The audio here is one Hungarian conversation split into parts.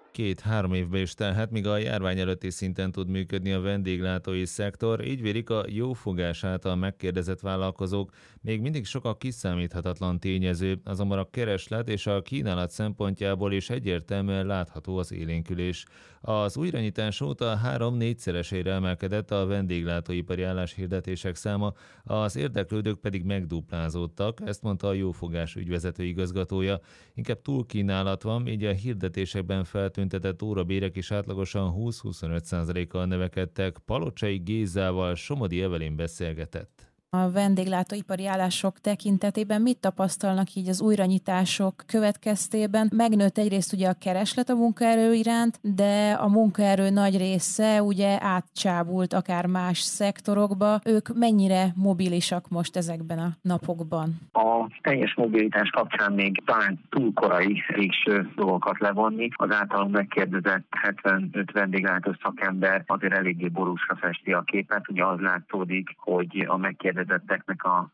2-3 évbe is telhet, míg a járvány előtti szinten tud működni a vendéglátói szektor, így vélik a jófogás által megkérdezett vállalkozók. Még mindig sok a kiszámíthatatlan tényező, azonban a kereslet és a kínálat szempontjából is egyértelműen látható az élénkülés. Az újranyitás óta 3-4-szeresére emelkedett a vendéglátóipari álláshirdetések száma, az érdeklődők pedig megduplázódtak, ezt mondta a jófogás ügyvezető igazgatója. Inkább túlkínálat van, így a hirdetésekben feltüntetett órabérek is átlagosan 20-25%-kal növekedtek. Palocsai Gézával Somodi Evelyn beszélgetett. A vendéglátóipari állások tekintetében mit tapasztalnak így az újranyitások következtében? Megnőtt egyrészt ugye a kereslet a munkaerő iránt, de a munkaerő nagy része ugye átcsábult akár más szektorokba. Ők mennyire mobilisak most ezekben a napokban? A teljes mobilitás kapcsán még talán túl korai végső dolgokat levonni. Az általunk megkérdezett 75 vendéglátó szakember azért eléggé borúsra festi a képet. Ugye az látszódik, hogy a megkérdezetteknek a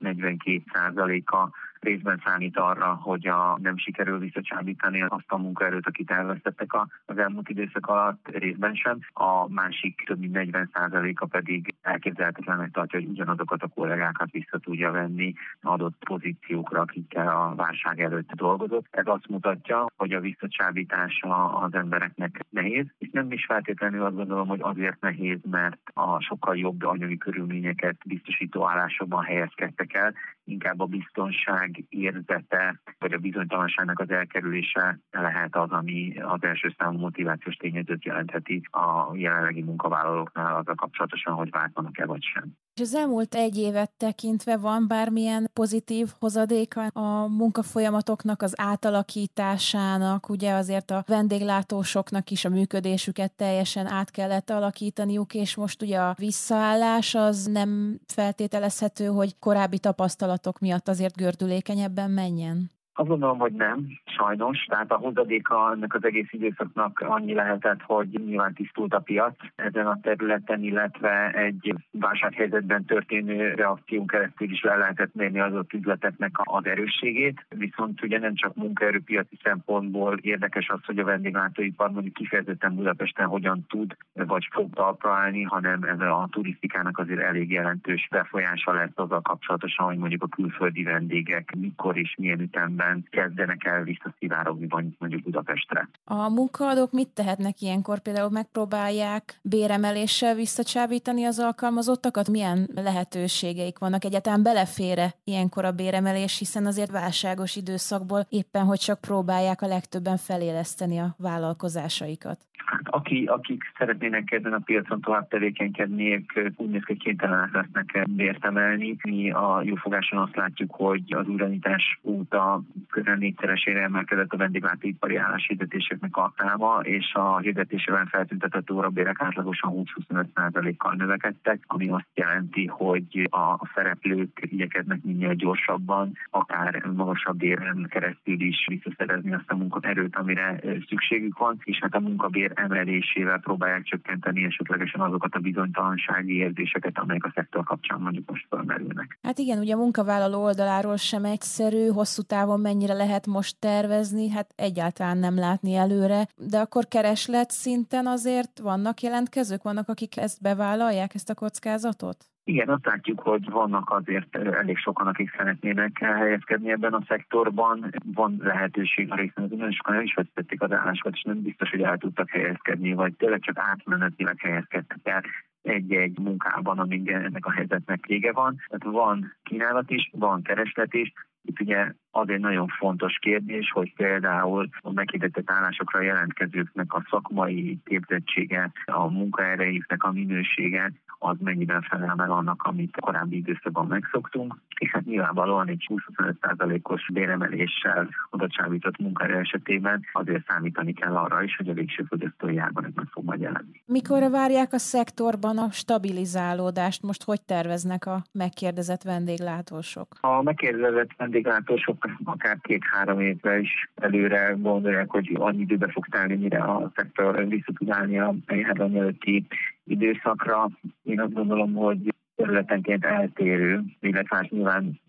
42%-a részben számít arra, hogy nem sikerül visszacsábítani azt a munkaerőt, akit elvesztettek az elmúlt időszak alatt, részben sem. A másik több mint 40%-a pedig elképzelhetetlennek tartja, hogy ugyanazokat a kollégákat vissza tudja venni adott pozíciókra, akikkel a válság előtt dolgozott. Ez azt mutatja, hogy a visszacsábítása az embereknek nehéz, és nem is feltétlenül azt gondolom, hogy azért nehéz, mert a sokkal jobb anyagi körülményeket biztosító állásokban helyezkedtek el, inkább a biztonság érzete, vagy a bizonytalanságnak az elkerülése lehet az, ami az első számú motivációs tényezőt jelentheti a jelenlegi munkavállalóknál azzal kapcsolatosan, hogy váltanak-e vagy sem. És az elmúlt egy évet tekintve van bármilyen pozitív hozadéka a munkafolyamatoknak, az átalakításának? Ugye azért a vendéglátósoknak is a működésüket teljesen át kellett alakítaniuk, és most ugye a visszaállás az nem feltételezhető, hogy korábbi tapasztalatok miatt azért gördülékenyebben menjen? Azt gondolom, hogy nem, sajnos. Tehát a hozadéka ennek az egész időszaknak annyi lehetett, hogy nyilván tisztult a piac ezen a területen, illetve egy válsághelyzetben történő reakción keresztül is le lehetett mérni az ott üzleteknek az erősségét. Viszont ugye nem csak munkaerőpiaci szempontból érdekes az, hogy a vendéglátóipar mondjuk kifejezetten Budapesten hogyan tud vagy fog talpra állni, hanem ez a turisztikának azért elég jelentős befolyása lesz azzal kapcsolatosan, hogy mondjuk a külföldi vendégek mikor és milyen ütemben kezdenek el visszaszivárogni mondjuk Budapestre. A munkaadók mit tehetnek ilyenkor? Például megpróbálják béremeléssel visszacsábítani az alkalmazottakat? Milyen lehetőségeik vannak? Egyáltalán belefér-e ilyenkor a béremelés, hiszen azért válságos időszakból éppen hogy csak próbálják a legtöbben feléleszteni a vállalkozásaikat? Hát akik szeretnének ezen a piacon tovább tevékenykedni, ők úgy néz ki, hogy kénytelenek lesznek bért emelni. Mi a jófogáson azt látjuk, hogy az újranyitás óta közel 4-szeresére emelkedett a vendéglátóipari álláshirdetéseknek a száma, és a hirdetésében feltüntetett órabérek átlagosan 20-25%-kal növekedtek, ami azt jelenti, hogy a szereplők igyekeznek minél gyorsabban, akár magasabb béren keresztül is visszaszerezni azt a munkaerőt, amire szükségük van, és hát a munkabér emelésével próbálják csökkenteni esetlegesen azokat a bizonytalansági érzéseket, amelyek a szektor kapcsán mondjuk most felmerülnek. Hát igen, ugye a munkavállaló oldaláról sem egyszerű, hosszú távon mennyire lehet most tervezni, hát egyáltalán nem látni előre, de akkor kereslet szinten azért vannak jelentkezők, vannak, akik ezt bevállalják, ezt a kockázatot? Igen, azt látjuk, hogy vannak azért elég sokan, akik szeretnének helyezkedni ebben a szektorban. Van lehetőség a részben, hogy nagyon sokan el is vesztették az állásokat, és nem biztos, hogy el tudtak helyezkedni, vagy tényleg csak átmenetileg helyezkedtek el egy-egy munkában, amíg ennek a helyzetnek vége van. Tehát van kínálat is, van kereslet is. Itt ugye az egy nagyon fontos kérdés, hogy például a meghirdetett állásokra jelentkezőknek a szakmai képzettsége, a munkaerejüknek a minősége, az mennyiben felel meg annak, amit korábbi időszakban megszoktunk. És hát nyilvánvalóan egy 20-25%-os béremeléssel oda-csábított munkaerő esetében azért számítani kell arra is, hogy a végső fogyasztói árban ez meg fog majd jelenni. Mikorra várják a szektorban a stabilizálódást? Most hogy terveznek a megkérdezett vendéglátósok? A megkérdezett vendéglátósok akár 2-3 évre is előre gondolják, hogy annyi időbe fog telni, mire a szektor vissza tud állni a járvány előtti időszakra. Én azt gondolom, hogy területenként eltérő, illetve nyilván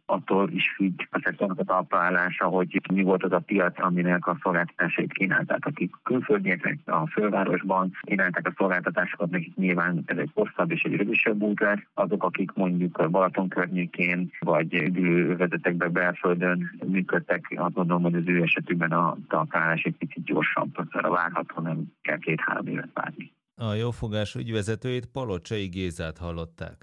attól is függ a szektornak a talpraállása, hogy mi volt az a piac, aminek a szolgáltatásait kínálták. Akik külföldiek a fővárosban kínálták a szolgáltatásokat, nekik nyilván ez egy hosszabb és egy rövidebb út lesz. Azok, akik mondjuk a Balaton környékén vagy üdülővezetekben belföldön működtek, azt gondolom, hogy az ő esetükben a talpraállás egy picit gyorsabb, arra várható, nem kell 2-3 évet várni. A Jófogás ügyvezetőjét, Palocsai Gézát hallották.